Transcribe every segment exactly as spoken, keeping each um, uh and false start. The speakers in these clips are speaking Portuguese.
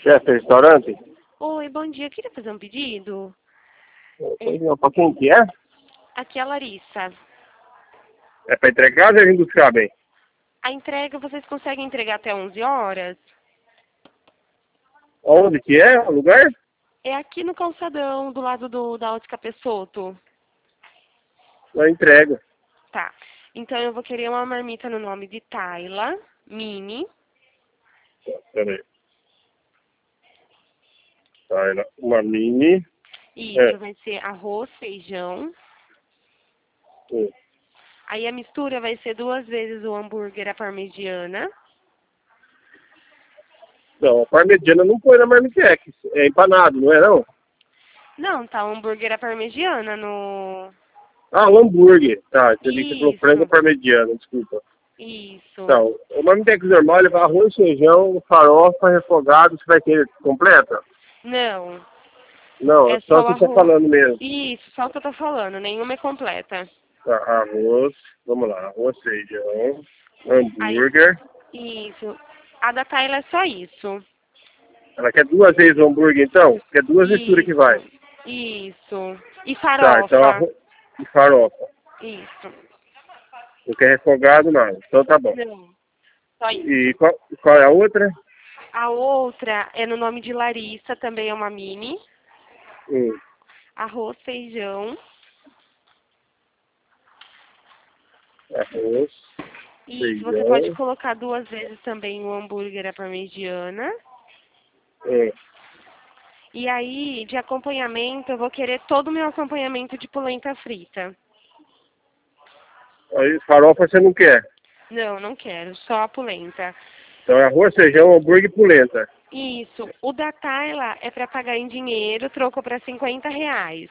Chefe, restaurante? Oi, bom dia. Queria fazer um pedido? Pois não, pra quem que é? Aqui é a Larissa. É pra entregar ou já vim buscar, bem? A entrega, vocês conseguem entregar até onze horas? Onde que é o lugar? É aqui no calçadão, do lado do, da Ótica Pessotto. Na entrega. Tá. Então eu vou querer uma marmita no nome de Tayla, mini. Peraí. Tá, ela- uma mini. Isso, É. vai ser arroz, feijão. Hum. Aí a mistura vai ser duas vezes o hambúrguer à parmegiana. Não, a parmegiana não põe na marmitex. É empanado, não é não? Não, tá, o hambúrguer à parmegiana no... Ah, o hambúrguer. Tá, entendi que você falou frango Isso, parmegiana, desculpa. isso. Então, o marmitex normal ele vai arroz, feijão, farofa, refogado. Você vai querer completa? Não, Não, é é só só o o que você tá arroz. falando mesmo. Isso, só o que eu tô falando, nenhuma é completa. Tá, arroz, vamos lá, arroz, feijão, Aí, hambúrguer. isso. A da Tayla é só isso. Ela quer duas vezes o hambúrguer, então? Quer duas misturas que vai. Isso, isso. E Tá, então farofa. arroz e farofa. Isso. Não quer refogado, não. Então tá bom. Não, só isso. E qual, qual é a outra? A outra é no nome de Larissa, também é uma mini. Hum, Arroz, feijão. arroz, Isso, você pode feijão. colocar duas vezes também o hambúrguer à parmegiana. Hum. E aí, de acompanhamento, eu vou querer todo o meu acompanhamento de polenta frita. Aí farofa você não quer. Não, não quero, só a polenta. Então é arroz, feijão, hambúrguer e polenta. Isso. O da Tayla é para pagar em dinheiro, troco para cinquenta reais.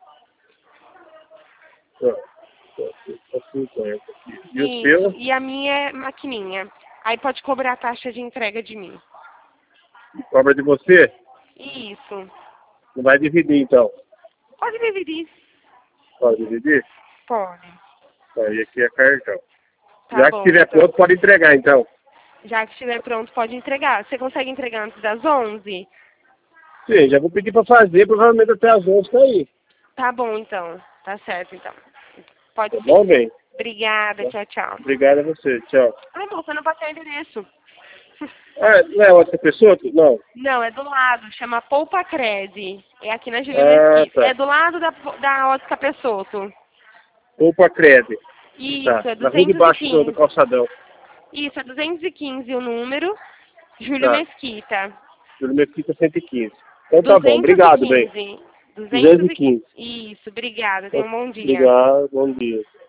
Tá, tá, cinquenta aqui. E o Isso. seu? E a minha é maquininha. Aí pode cobrar a taxa de entrega de mim. Cobra de você? Isso. Não vai dividir, então. Pode dividir. Pode dividir? Pode. Aí aqui é cartão. Tá Já que bom, estiver então. pronto, pode entregar, então. Já que estiver pronto, pode entregar. Você consegue entregar antes das onze? Sim, já vou pedir pra fazer, provavelmente até as onze tá aí. Tá bom, então. Tá certo, então. Pode Tá bom, sim. bem? Obrigada, tchau, tchau. Obrigado a você. Tchau. Ai, moça, não passei o endereço. Ah, não é outra pessoa? Não. Não, é do lado. Chama Poupa Crede. É aqui na Júlia Ah, Mesquita. É tá. do lado da, da Ótica Pessotto. Opa, Crede. Isso, Tá. é Na rua de duzentos e baixo do, do quinze. calçadão. Isso, é duzentos e quinze o número. Júlio Tá. Mesquita. Júlio Mesquita cento e quinze. Então tá bom. duzentos e Obrigado, bem. quinze. duzentos duzentos e e quinze. quinze. Isso, obrigada. Tenha um bom dia. Obrigado. Bom dia.